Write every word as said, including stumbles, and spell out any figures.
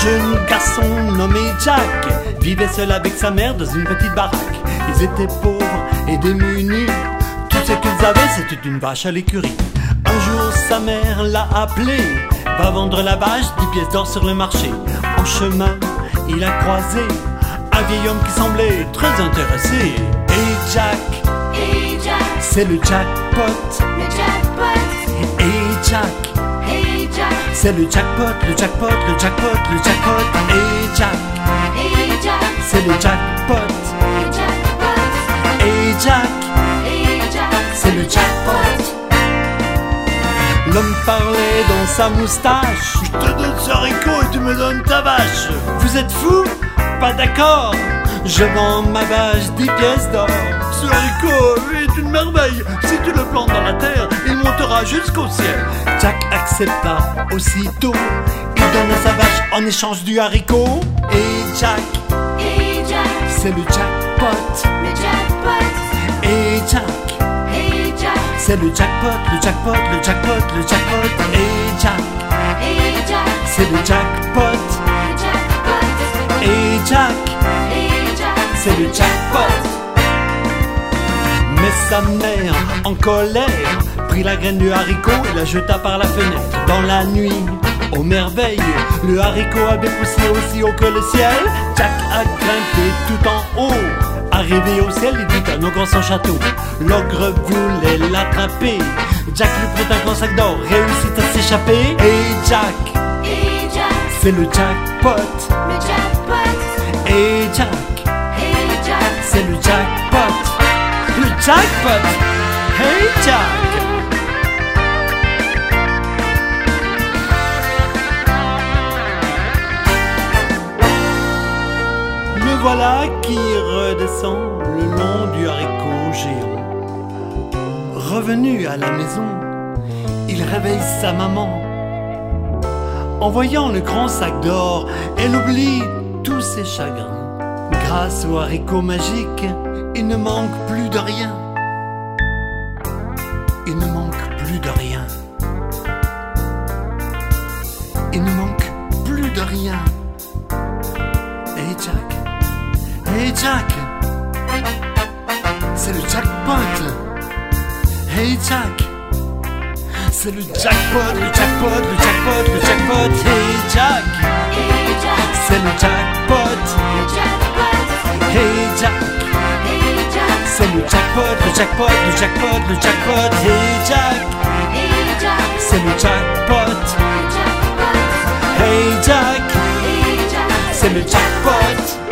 jeune garçon nommé Jack vivait seul avec sa mère dans une petite baraque. Ils étaient pauvres et démunis, tout ce qu'ils avaient c'était une vache à l'écurie. Un jour sa mère l'a appelé, va vendre la vache, dix pièces d'or sur le marché. En chemin il a croisé un vieil homme qui semblait très intéressé. Et Jack, Hey Jack, c'est le jackpot. le jackpot. Et Jack, Hey Jack, c'est le jackpot, le jackpot, le jackpot, le jackpot. Et Jack, Hey Jack, c'est le jackpot. le jackpot. Et Jack, Hey Jack, c'est le jackpot. L'homme parlait dans sa moustache. Je te donne ce haricot et tu me donnes ta vache. Vous êtes fous? Pas d'accord. Je vends ma vache dix pièces d'or. Ce haricot est une merveille. Si tu le plantes dans la terre, il montera jusqu'au ciel. Jack accepta aussitôt. Il donna sa vache en échange du haricot. Et Jack, Hey Jack, c'est le jackpot. le jackpot. Et Jack, Hey Jack, c'est le jackpot, le jackpot, le jackpot, le jackpot. Et Jack, Hey Jack, c'est le jackpot. le jackpot. Et Jack, Hey Jack, c'est le jackpot. Mais sa mère, en colère, prit la graine du haricot et la jeta par la fenêtre. Dans la nuit, aux merveilles, le haricot avait poussé aussi haut que le ciel. Jack a grimpé tout en haut. Arrivé au ciel, il dit à nos grands sans château. L'ogre voulait l'attraper. Jack lui prit un grand sac d'or, réussit à s'échapper. Et Jack, Hey Jack, c'est le jackpot. le jackpot. Et Jack, Hey Jack, c'est le jackpot. Le jackpot. Hey Jack. Le voilà qui redescend le long du haricot géant. Revenu à la maison, il réveille sa maman. En voyant le grand sac d'or, elle oublie tous ses chagrins. Grâce au haricot magique, il ne manque plus de rien. Il ne manque plus de rien. Il ne manque plus de rien. Hey Jack, hey Jack, c'est le jackpot. Hey Jack, c'est le jackpot, le jackpot, le jackpot, le jackpot. Hey Jack, Hey Jack, c'est le jackpot. le jackpot. Hey Jack, Hey Jack, c'est le jackpot, le jackpot, le jackpot, le jackpot. Hey Jack, Hey Jack, c'est le jackpot. le jackpot. Hey Jack, Hey Jack, c'est le jackpot.